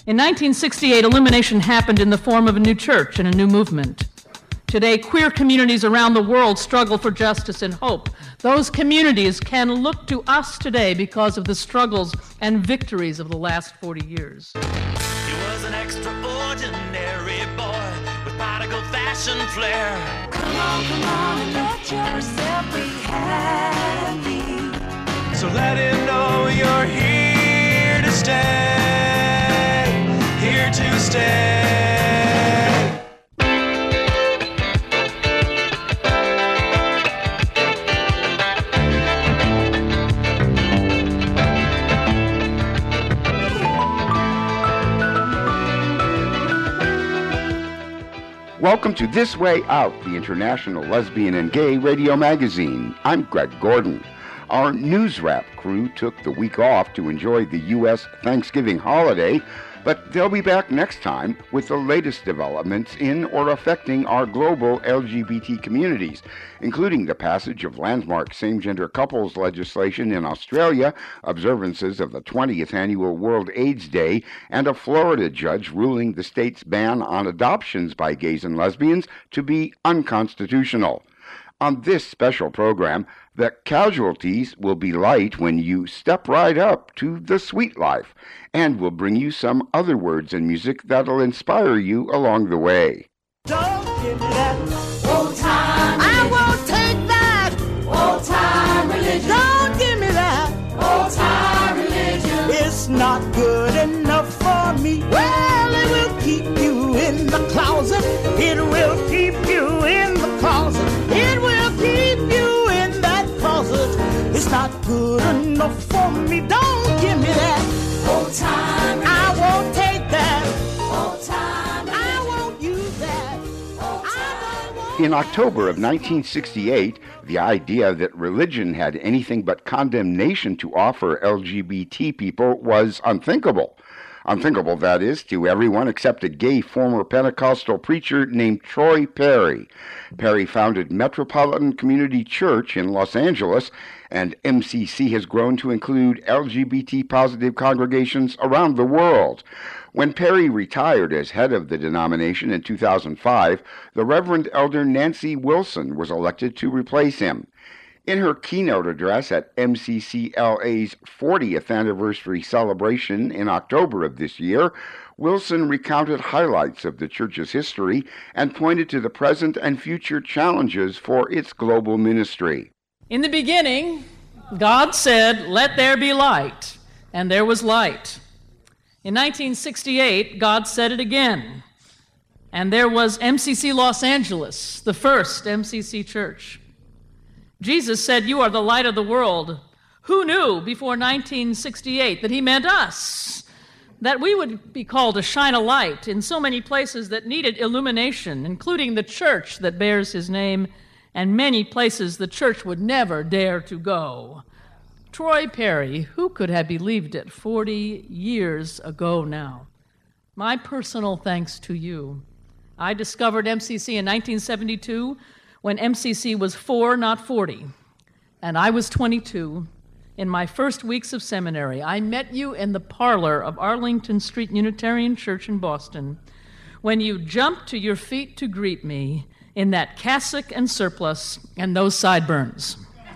In 1968, illumination happened in the form of a new church and a new movement. Today, queer communities around the world struggle for justice and hope. Those communities can look to us today because of the struggles and victories of the last 40 years. He was an extraordinary boy with prodigal fashion flair. Come on, and let yourself be happy. So let him know you're here to stay, here to stay. Welcome to This Way Out, the international lesbian and gay radio magazine. I'm Greg Gordon. Our news wrap crew took the week off to enjoy the U.S. Thanksgiving holiday, but they'll be back next time with the latest developments in or affecting our global LGBT communities, including the passage of landmark same-gender couples legislation in Australia, observances of the 20th annual World AIDS Day, and a Florida judge ruling the state's ban on adoptions by gays and lesbians to be unconstitutional. On this special program, the casualties will be light when you step right up to the sweet life, and we'll bring you some other words and music that'll inspire you along the way. Don't give me that old time religion. I won't take that old time religion. Don't give me that old time religion. It's not good enough for me. Well, it will keep you in the closet. It will keep you in the closet. It will keep you in that closet. It's not good enough for me. Don't give me that old time religion. I won't take that old time religion. I won't use that old time religion. In October of 1968, the idea that religion had anything but condemnation to offer LGBT people was unthinkable. Unthinkable, that is, to everyone except a gay former Pentecostal preacher named Troy Perry. Perry founded Metropolitan Community Church in Los Angeles, and MCC has grown to include LGBT-positive congregations around the world. When Perry retired as head of the denomination in 2005, the Reverend Elder Nancy Wilson was elected to replace him. In her keynote address at MCCLA's 40th anniversary celebration in October of this year, Wilson recounted highlights of the church's history and pointed to the present and future challenges for its global ministry. In the beginning, God said, "Let there be light," and there was light. In 1968, God said it again, and there was MCC Los Angeles, the first MCC church. Jesus said, "You are the light of the world." Who knew before 1968 that he meant us? That we would be called to shine a light in so many places that needed illumination, including the church that bears his name, and many places the church would never dare to go. Troy Perry, who could have believed it 40 years ago now? My personal thanks to you. I discovered MCC in 1972 when MCC was 4, not 40, and I was 22. In my first weeks of seminary, I met you in the parlor of Arlington Street Unitarian Church in Boston when you jumped to your feet to greet me in that cassock and surplice and those sideburns.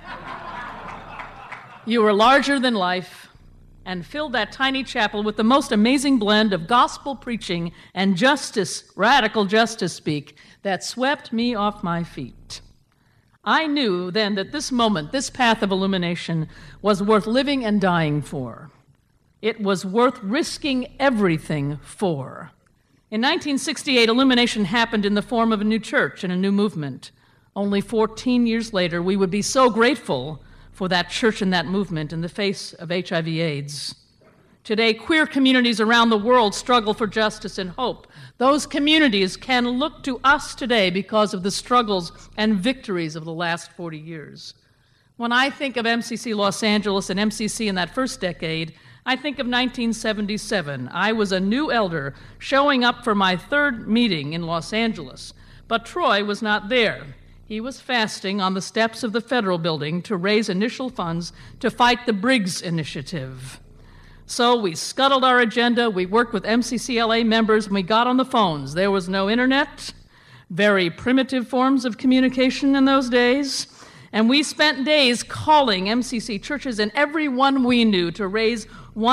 You were larger than life and filled that tiny chapel with the most amazing blend of gospel preaching and justice, radical justice speak that swept me off my feet. I knew then that this moment, this path of illumination, was worth living and dying for. It was worth risking everything for. In 1968, illumination happened in the form of a new church and a new movement. Only 14 years later, we would be so grateful for that church and that movement in the face of HIV/AIDS. Today, queer communities around the world struggle for justice and hope. Those communities can look to us today because of the struggles and victories of the last 40 years. When I think of MCC Los Angeles and MCC in that first decade, I think of 1977. I was a new elder showing up for my third meeting in Los Angeles, but Troy was not there. He was fasting on the steps of the Federal Building to raise initial funds to fight the Briggs Initiative. So we scuttled our agenda, we worked with MCCLA members, and we got on the phones. There was no internet, very primitive forms of communication in those days, and we spent days calling MCC churches and everyone we knew to raise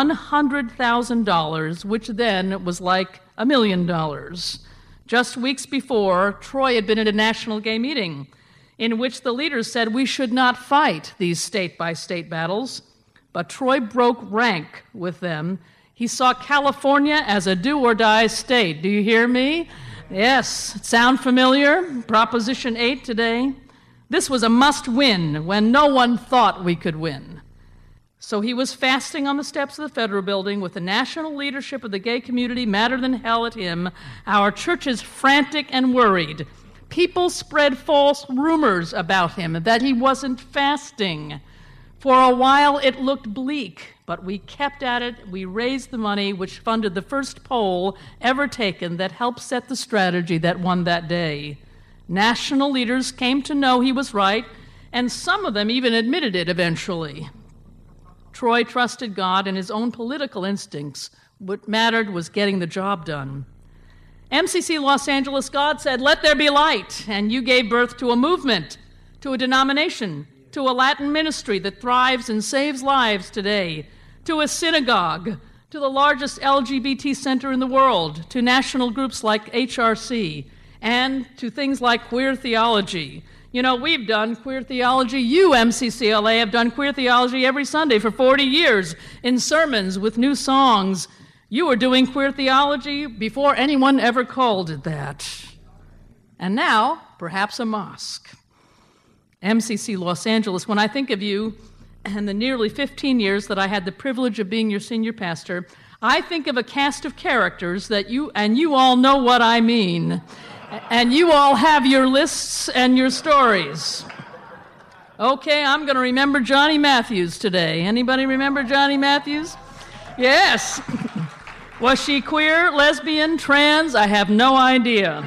$100,000, which then was like $1 million. Just weeks before, Troy had been at a national gay meeting in which the leaders said we should not fight these state-by-state battles, but Troy broke rank with them. He saw California as a do-or-die state. Do you hear me? Yes. Sound familiar? Proposition 8 today. This was a must-win when no one thought we could win. So he was fasting on the steps of the Federal Building with the national leadership of the gay community madder than hell at him, our churches frantic and worried. People spread false rumors about him, that he wasn't fasting. For a while it looked bleak, but we kept at it. We raised the money, which funded the first poll ever taken that helped set the strategy that won that day. National leaders came to know he was right, and some of them even admitted it eventually. Troy trusted God and his own political instincts. What mattered was getting the job done. MCC Los Angeles, God said, "Let there be light," and you gave birth to a movement, to a denomination, to a Latin ministry that thrives and saves lives today, to a synagogue, to the largest LGBT center in the world, to national groups like HRC, and to things like queer theology. You know, we've done queer theology. You, MCCLA, have done queer theology every Sunday for 40 years in sermons with new songs. You were doing queer theology before anyone ever called it that. And now, perhaps a mosque. MCC Los Angeles, when I think of you and the nearly 15 years that I had the privilege of being your senior pastor, I think of a cast of characters that you all know what I mean. And you all have your lists and your stories. Okay, I'm going to remember Johnny Matthews today. Anybody remember Johnny Matthews? Yes. Was she queer, lesbian, trans? I have no idea.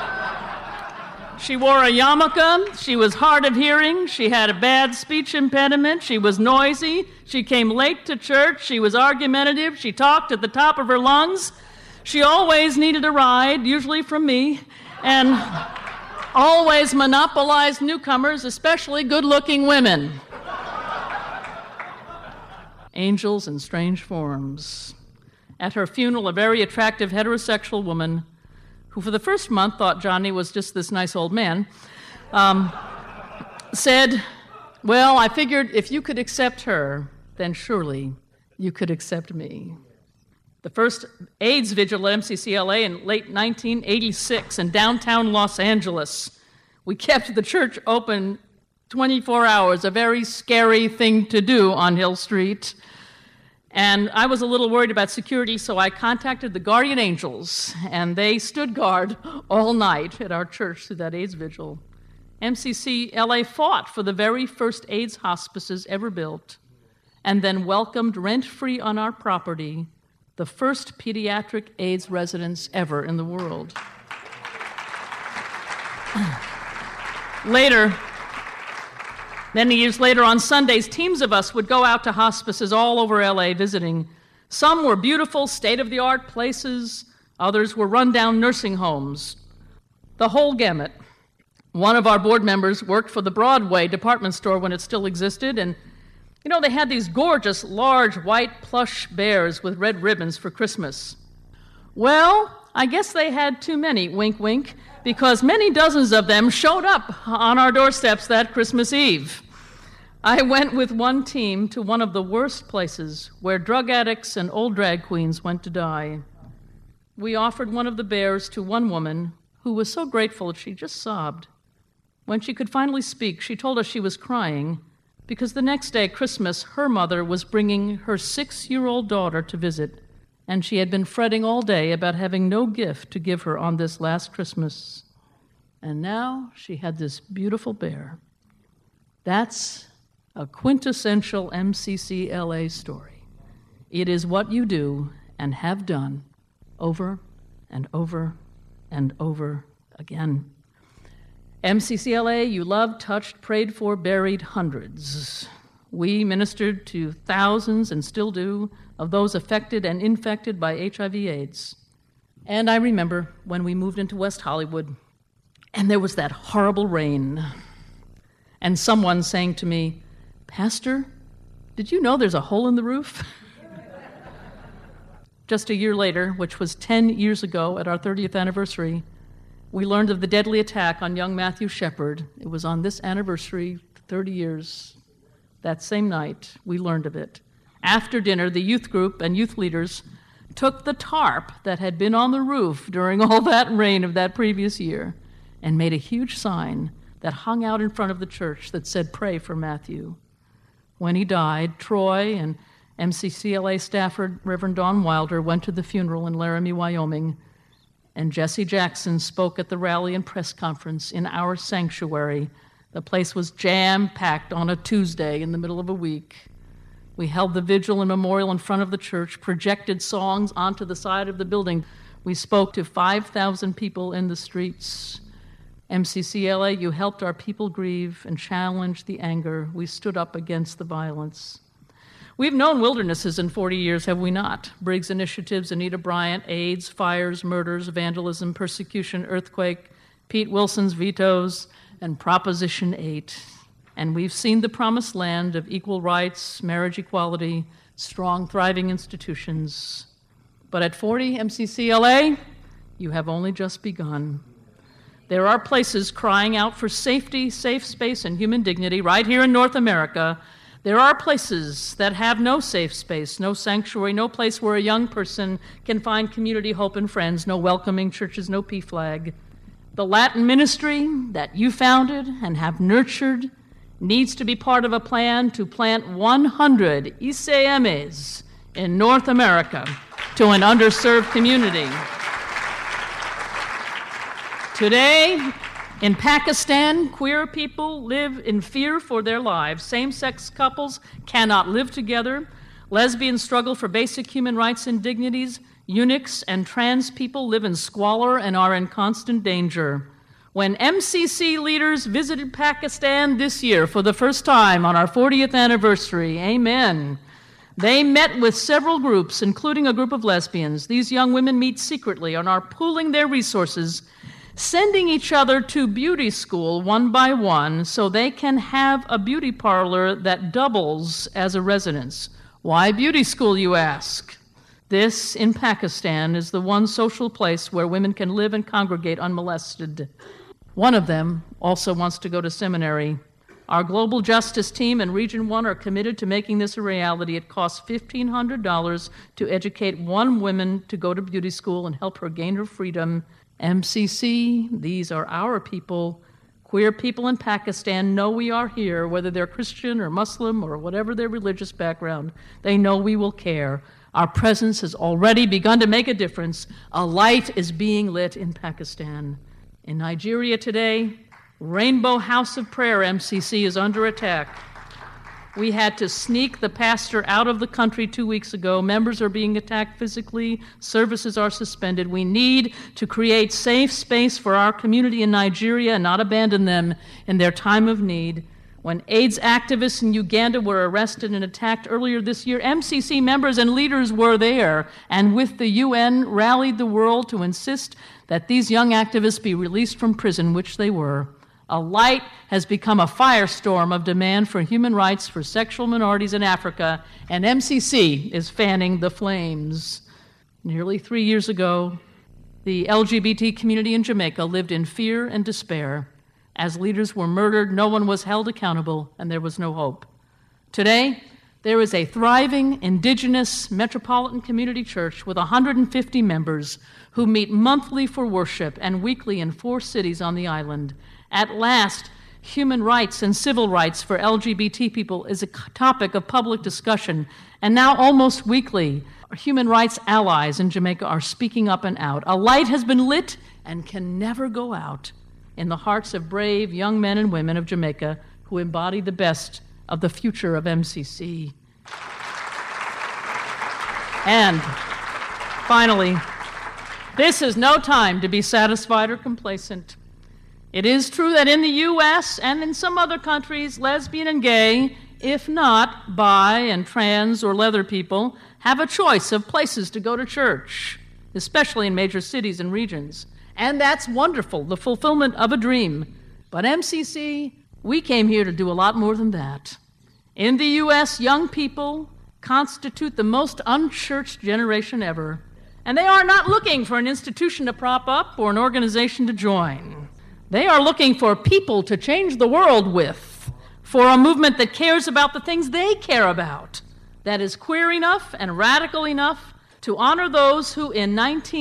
She wore a yarmulke. She was hard of hearing. She had a bad speech impediment. She was noisy. She came late to church. She was argumentative. She talked at the top of her lungs. She always needed a ride, usually from me, and always monopolized newcomers, especially good-looking women. Angels in strange forms. At her funeral, a very attractive heterosexual woman, who for the first month thought Johnny was just this nice old man, said, "Well, I figured if you could accept her, then surely you could accept me." The first AIDS vigil at MCCLA in late 1986 in downtown Los Angeles. We kept the church open 24 hours, a very scary thing to do on Hill Street. And I was a little worried about security, so I contacted the Guardian Angels, and they stood guard all night at our church through that AIDS vigil. MCCLA fought for the very first AIDS hospices ever built, and then welcomed rent-free on our property the first pediatric AIDS residents ever in the world. Many years later, on Sundays, teams of us would go out to hospices all over LA visiting. Some were beautiful, state-of-the-art places. Others were run-down nursing homes. The whole gamut. One of our board members worked for the Broadway department store when it still existed, and you know, they had these gorgeous, large, white plush bears with red ribbons for Christmas. Well, I guess they had too many, wink, wink, because many dozens of them showed up on our doorsteps that Christmas Eve. I went with one team to one of the worst places where drug addicts and old drag queens went to die. We offered one of the bears to one woman who was so grateful she just sobbed. When she could finally speak, she told us she was crying because the next day, Christmas, her mother was bringing her 6-year-old daughter to visit, and she had been fretting all day about having no gift to give her on this last Christmas. And now she had this beautiful bear. That's a quintessential MCCLA story. It is what you do and have done over and over and over again. MCCLA, you loved, touched, prayed for, buried hundreds. We ministered to thousands, and still do, of those affected and infected by HIV/AIDS. And I remember when we moved into West Hollywood, and there was that horrible rain, and someone saying to me, "Pastor, did you know there's a hole in the roof?" Just a year later, which was 10 years ago at our 30th anniversary, we learned of the deadly attack on young Matthew Shepard. It was on this anniversary, 30 years, that same night, we learned of it. After dinner, the youth group and youth leaders took the tarp that had been on the roof during all that rain of that previous year and made a huge sign that hung out in front of the church that said, "Pray for Matthew." When he died, Troy and MCCLA staffer Reverend Don Wilder went to the funeral in Laramie, Wyoming, and Jesse Jackson spoke at the rally and press conference in our sanctuary. The place was jam-packed on a Tuesday in the middle of a week. We held the vigil and memorial in front of the church, projected songs onto the side of the building. We spoke to 5,000 people in the streets. MCCLA, you helped our people grieve and challenged the anger. We stood up against the violence. We've known wildernesses in 40 years, have we not? Briggs Initiatives, Anita Bryant, AIDS, fires, murders, vandalism, persecution, earthquake, Pete Wilson's vetoes, and Proposition 8. And we've seen the promised land of equal rights, marriage equality, strong, thriving institutions. But at 40 MCCLA, you have only just begun. There are places crying out for safety, safe space, and human dignity right here in North America. There are places that have no safe space, no sanctuary, no place where a young person can find community, hope, and friends, no welcoming churches, no PFLAG. The Latin ministry that you founded and have nurtured needs to be part of a plan to plant 100 ICMs in North America to an underserved community. Today, in Pakistan, queer people live in fear for their lives. Same-sex couples cannot live together. Lesbians struggle for basic human rights and dignities. Eunuchs and trans people live in squalor and are in constant danger. When MCC leaders visited Pakistan this year for the first time on our 40th anniversary, amen, they met with several groups, including a group of lesbians. These young women meet secretly and are pooling their resources, sending each other to beauty school one by one so they can have a beauty parlor that doubles as a residence. Why beauty school, you ask? This, in Pakistan, is the one social place where women can live and congregate unmolested. One of them also wants to go to seminary. Our Global Justice team and Region 1 are committed to making this a reality. It costs $1,500 to educate one woman to go to beauty school and help her gain her freedom. MCC, these are our people. Queer people in Pakistan know we are here, whether they're Christian or Muslim or whatever their religious background. They know we will care. Our presence has already begun to make a difference. A light is being lit in Pakistan. In Nigeria today, Rainbow House of Prayer MCC is under attack. We had to sneak the pastor out of the country 2 weeks ago. Members are being attacked physically. Services are suspended. We need to create safe space for our community in Nigeria and not abandon them in their time of need. When AIDS activists in Uganda were arrested and attacked earlier this year, MCC members and leaders were there and with the UN rallied the world to insist that these young activists be released from prison, which they were. A light has become a firestorm of demand for human rights for sexual minorities in Africa, and MCC is fanning the flames. Nearly 3 years ago, the LGBT community in Jamaica lived in fear and despair. As leaders were murdered, no one was held accountable, and there was no hope. Today, there is a thriving indigenous metropolitan community church with 150 members who meet monthly for worship and weekly in 4 cities on the island. At last, human rights and civil rights for LGBT people is a topic of public discussion, and now almost weekly, human rights allies in Jamaica are speaking up and out. A light has been lit and can never go out in the hearts of brave young men and women of Jamaica who embody the best of the future of MCC. And finally, this is no time to be satisfied or complacent. It is true that in the U.S. and in some other countries, lesbian and gay If not, bi and trans or leather people have a choice of places to go to church, especially in major cities and regions. And that's wonderful, the fulfillment of a dream. But MCC, we came here to do a lot more than that. In the U.S., young people constitute the most unchurched generation ever, and they are not looking for an institution to prop up or an organization to join. They are looking for people to change the world with, for a movement that cares about the things they care about, that is queer enough and radical enough to honor those who in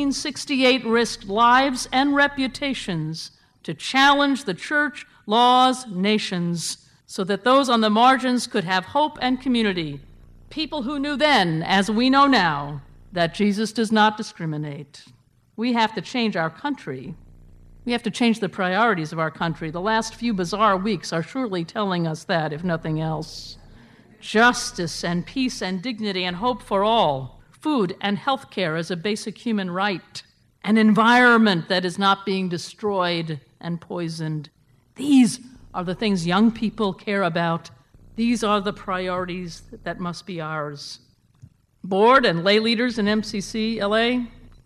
1968 risked lives and reputations to challenge the church, laws, nations, so that those on the margins could have hope and community. People who knew then, as we know now, that Jesus does not discriminate. We have to change our country. We have to change the priorities of our country. The last few bizarre weeks are surely telling us that, if nothing else. Justice and peace and dignity and hope for all. Food and health care as a basic human right. An environment that is not being destroyed and poisoned. These are the things young people care about. These are the priorities that must be ours. Board and lay leaders in MCC LA,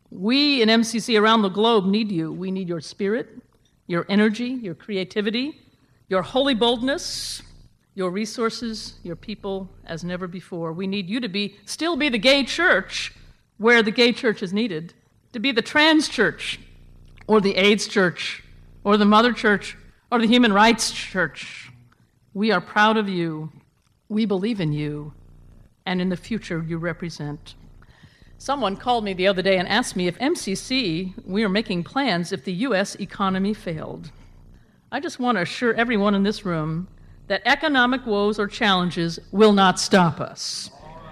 we in MCC around the globe need you. We need your spirit, your energy, your creativity, your holy boldness, your resources, your people as never before. We need you to still be the gay church where the gay church is needed, to be the trans church or the AIDS church or the mother church or the human rights church. We are proud of you. We believe in you and in the future you represent. Someone called me the other day and asked me if MCC, we are making plans if the U.S. economy failed. I just want to assure everyone in this room that economic woes or challenges will not stop us.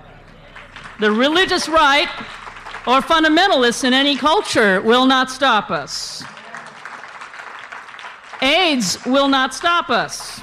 The religious right or fundamentalists in any culture will not stop us. AIDS will not stop us.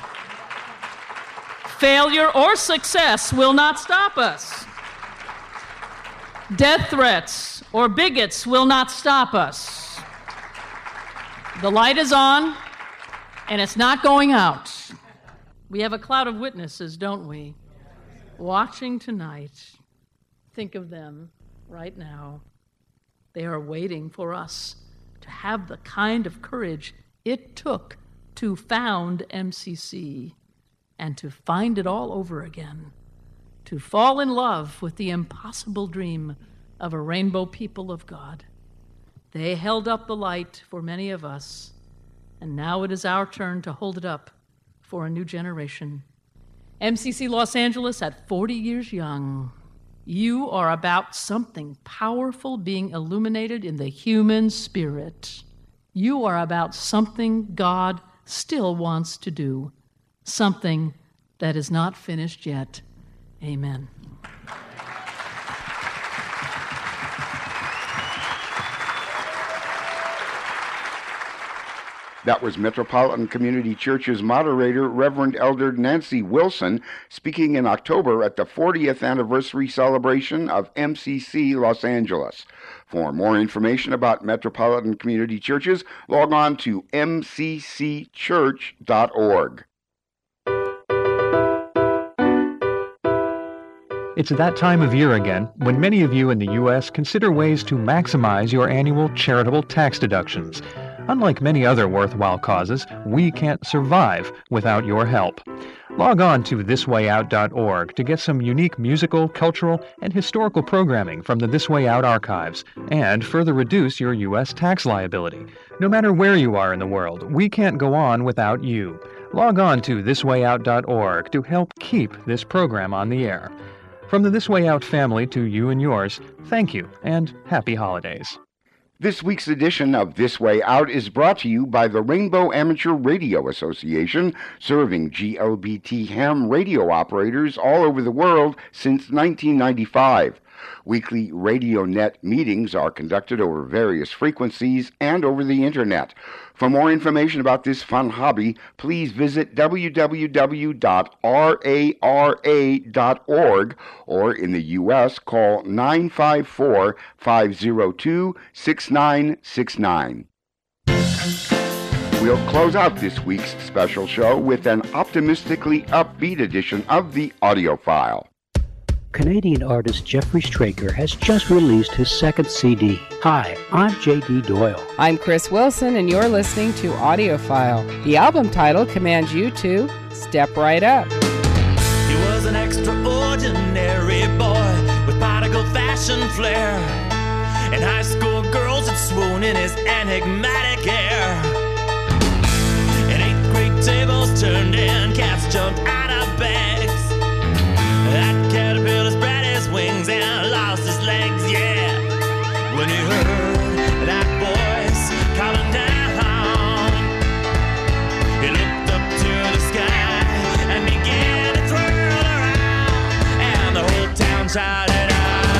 Failure or success will not stop us. Death threats or bigots will not stop us. The light is on, and it's not going out. We have a cloud of witnesses, don't we? Watching tonight. Think of them right now. They are waiting for us to have the kind of courage it took to found MCC and to find it all over again, to fall in love with the impossible dream of a rainbow people of God. They held up the light for many of us, and now it is our turn to hold it up for a new generation. MCC Los Angeles at 40 years young. You are about something powerful being illuminated in the human spirit. You are about something God still wants to do, something that is not finished yet. Amen. That was Metropolitan Community Church's moderator, Reverend Elder Nancy Wilson, speaking in October at the 40th anniversary celebration of MCC Los Angeles. For more information about Metropolitan Community Churches, log on to mccchurch.org. It's that time of year again when many of you in the U.S. consider ways to maximize your annual charitable tax deductions. Unlike many other worthwhile causes, we can't survive without your help. Log on to thiswayout.org to get some unique musical, cultural, and historical programming from the This Way Out archives and further reduce your U.S. tax liability. No matter where you are in the world, we can't go on without you. Log on to thiswayout.org to help keep this program on the air. From the This Way Out family to you and yours, thank you and happy holidays. This week's edition of This Way Out is brought to you by the Rainbow Amateur Radio Association, serving GLBT ham radio operators all over the world since 1995. Weekly RadioNet meetings are conducted over various frequencies and over the Internet. For more information about this fun hobby, please visit www.rara.org or in the U.S. call 954-502-6969. We'll close out this week's special show with an optimistically upbeat edition of the Audiophile. Canadian artist Jeffrey Straker has just released his second CD. Hi, I'm J.D. Doyle. I'm Chris Wilson, and you're listening to Audiophile. The album title commands you to step right up. He was an extraordinary boy with prodigal fashion flair, and high school girls had swooned in his enigmatic air. And 8th grade tables turned and cats jumped out of bags. That caterpillar spread his wings and lost his legs, yeah. When he heard that voice calling down, he looked up to the sky and began to twirl around, and the whole town shouted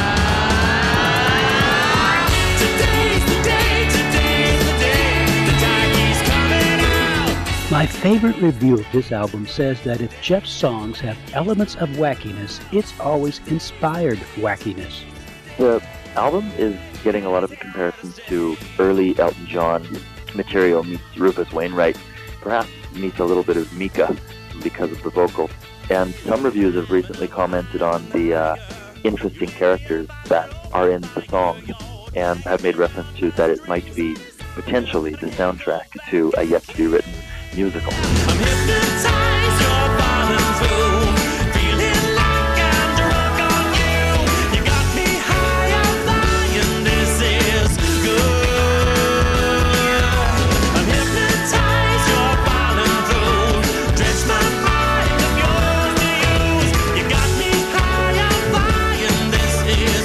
out, today's the day, today's the day, the Tiger's coming out. My favorite review of this album says that if Jeff's songs have elements of wackiness, it's always inspired wackiness. The album is getting a lot of comparisons to early Elton John material meets Rufus Wainwright, perhaps meets a little bit of Mika because of the vocals. And some reviews have recently commented on the interesting characters that are in the songs and have made reference to that it might be potentially the soundtrack to a yet-to-be-written musical. I'm hypnotized, you're falling through, feeling like I'm drunk on you. You got me high on flying, this is good. I'm hypnotized, you're falling through, drench my mind, I'm yours to use. You got me high on flying, this is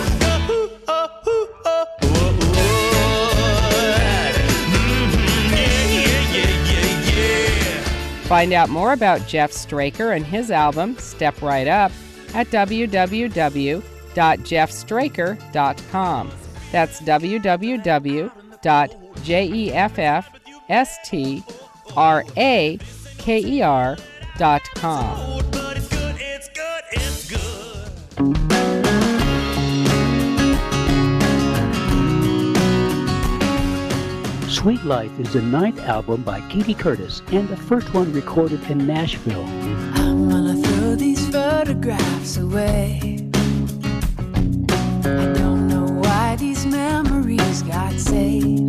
Find out more about Jeff Straker and his album, Step Right Up, at www.jeffstraker.com. That's www.jeffstraker.com. but it's good, it's good, it's good. Sweet Life is the 9th album by Katie Curtis and the first one recorded in Nashville. I'm gonna throw these photographs away. I don't know why these memories got saved.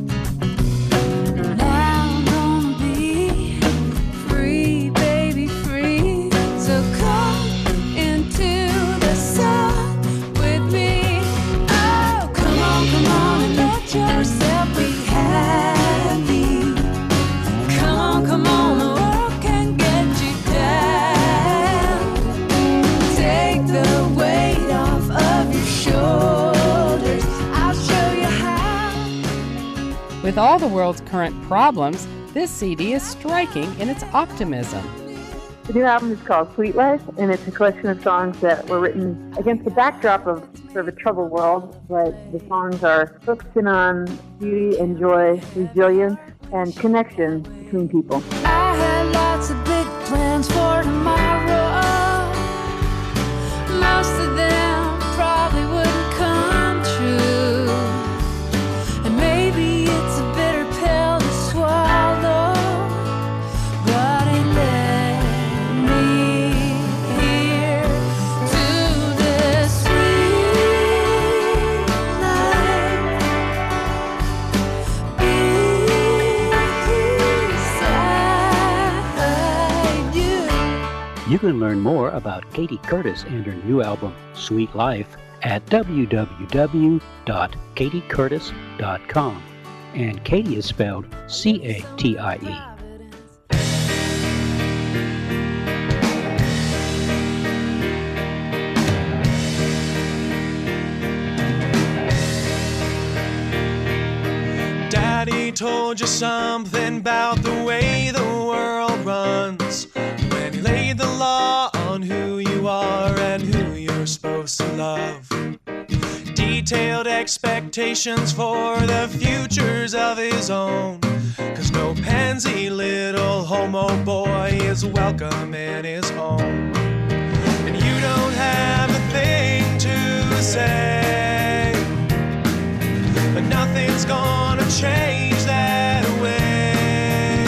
Now I'm gonna be free, baby, free. So come into the sun with me. Oh, come on and let yourself be happy. Come on, the world can get you down. Take the weight off of your shoulders. I'll show you how. With all the world's current problems, this CD is striking in its optimism. The new album is called Sweet Life, and it's a collection of songs that were written against the backdrop of sort of a troubled world, but the songs are focusing on beauty and joy, resilience, and connection between people. I had lots of big plans for tomorrow. Most of them probably wouldn't come true. And maybe it's a bitter pill to swallow, but it led me here to this sweet life. Beside you. You can learn more about Katie Curtis and her new album, Sweet Life, at www.katiecurtis.com. And Katie is spelled C-A-T-I-E. Daddy told you something about the way the world runs when he laid the law on who you are and who you're supposed to love. Detailed expectations for the futures of his own, 'cause no pansy little homo boy is welcome in his home. And you don't have a thing to say, but nothing's gonna change that way.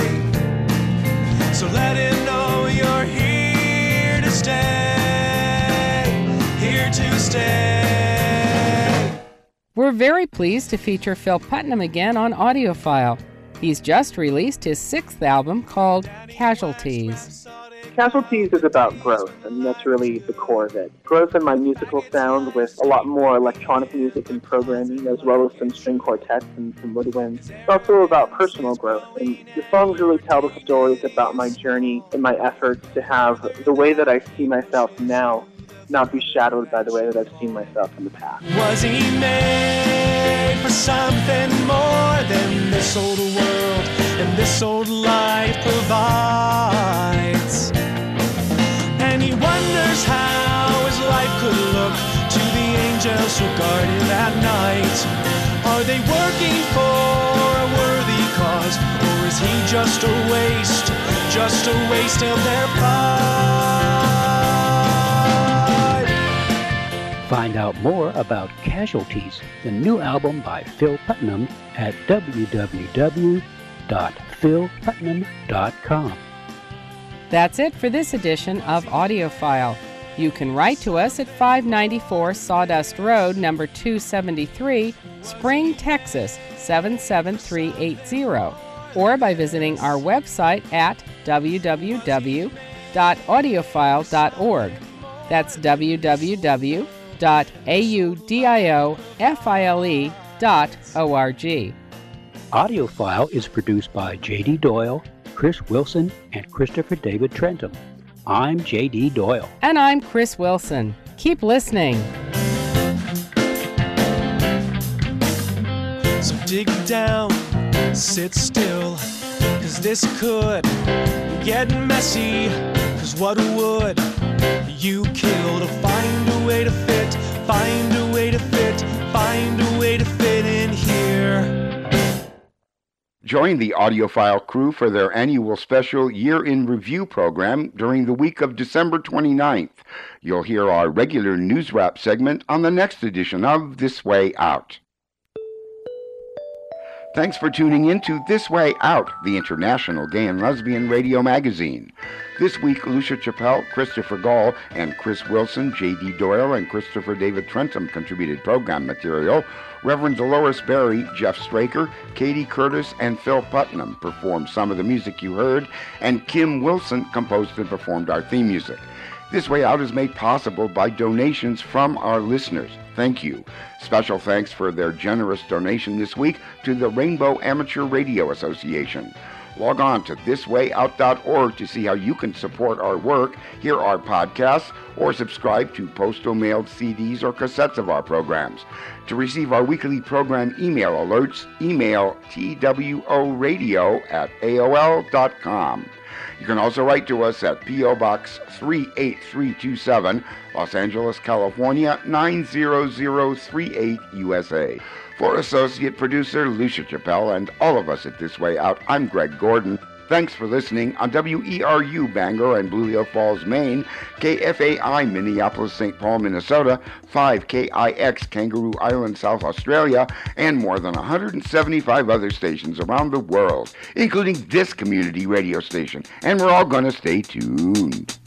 to stay. We're very pleased to feature Phil Putnam again on AudioFile. He's just released his 6th album called Casualties. Casualties is about growth, and that's really the core of it. Growth in my musical sound with a lot more electronic music and programming, as well as some string quartets and some woodwinds. It's also about personal growth, and the songs really tell the stories about my journey and my efforts to have the way that I see myself now not be shadowed by the way that I've seen myself in the past. Was he made for something more than this old world and this old life provides? And he wonders how his life could look to the angels who guard him at night. Are they working for a worthy cause, or is he just a waste of their pride? Find out more about Casualties, the new album by Phil Putnam, at www.philputnam.com. That's it for this edition of AudioFile. You can write to us at 594 Sawdust Road, number 273, Spring, Texas, 77380, or by visiting our website at www.audiophile.org. That's www.audiofile.org. AudioFile is produced by J.D. Doyle, Chris Wilson, and Christopher David Trentham. I'm J.D. Doyle. And I'm Chris Wilson. Keep listening. So dig down, sit still, 'cause this could get messy. 'Cause what would you kill to find a way to fit, find a way to fit, find a way to fit in here? Join the AudioFile crew for their annual special Year in Review program during the week of December 29th. You'll hear our regular news wrap segment on the next edition of This Way Out. Thanks for tuning in to This Way Out, the international gay and lesbian radio magazine. This week, Lucia Chappelle, Christopher Gall, and Chris Wilson, J.D. Doyle, and Christopher David Trentham contributed program material. Reverend Dolores Berry, Jeff Straker, Katie Curtis, and Phil Putnam performed some of the music you heard, and Kim Wilson composed and performed our theme music. This Way Out is made possible by donations from our listeners. Thank you. Special thanks for their generous donation this week to the Rainbow Amateur Radio Association. Log on to thiswayout.org to see how you can support our work, hear our podcasts, or subscribe to postal mailed CDs or cassettes of our programs. To receive our weekly program email alerts, email tworadio@aol.com. You can also write to us at P.O. Box 38327, Los Angeles, California, 90038, USA. For associate producer Lucia Chappelle and all of us at This Way Out, I'm Greg Gordon. Thanks for listening on WERU Bangor and Blue Hill Falls, Maine, KFAI Minneapolis, St. Paul, Minnesota, 5KIX Kangaroo Island, South Australia, and more than 175 other stations around the world, including this community radio station. And we're all going to stay tuned.